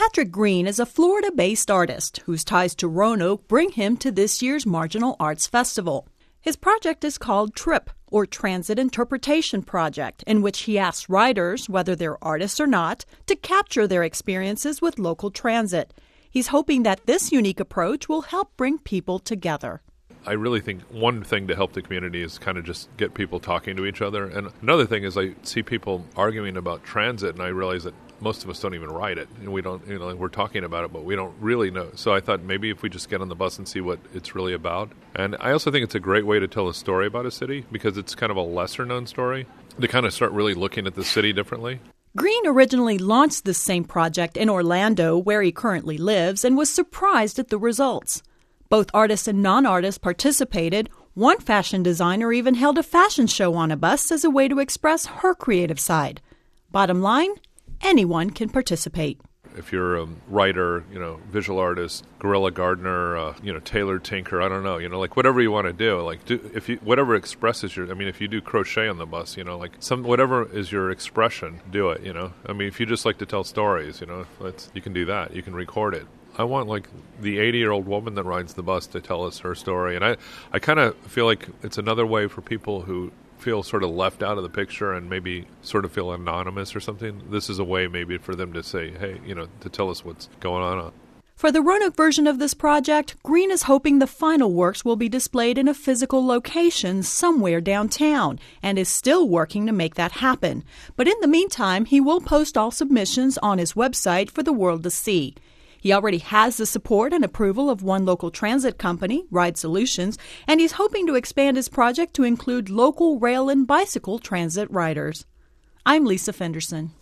Patrick Green is a Florida-based artist whose ties to Roanoke bring him to this year's Marginal Arts Festival. His project is called TRIP, or Transit Interpretation Project, in which he asks writers, whether they're artists or not, to capture their experiences with local transit. He's hoping that this unique approach will help bring people together. I really think one thing to help the community is kind of just get people talking to each other. And another thing is I see people arguing about transit, and I realize that most of us don't even ride it. And we don't, we're talking about it, but we don't really know. So I thought maybe if we just get on the bus and see what it's really about. And I also think it's a great way to tell a story about a city because it's kind of a lesser-known story to kind of start really looking at the city differently. Green originally launched this same project in Orlando, where he currently lives, and was surprised at the results. Both artists and non-artists participated. One fashion designer even held a fashion show on a bus as a way to express her creative side. Bottom line, anyone can participate. If you're a writer, visual artist, guerrilla gardener, tailor tinker, I don't know, whatever you want to do, whatever expresses if you do crochet on the bus, whatever is your expression, do it, if you just like to tell stories, you can do that. You can record it. I want the 80-year-old woman that rides the bus to tell us her story. And I kind of feel like it's another way for people who feel sort of left out of the picture and maybe sort of feel anonymous or something. This is a way maybe for them to say, hey, to tell us what's going on. For the Roanoke version of this project, Green is hoping the final works will be displayed in a physical location somewhere downtown and is still working to make that happen. But in the meantime, he will post all submissions on his website for the world to see. He already has the support and approval of one local transit company, Ride Solutions, and he's hoping to expand his project to include local rail and bicycle transit riders. I'm Lisa Fenderson.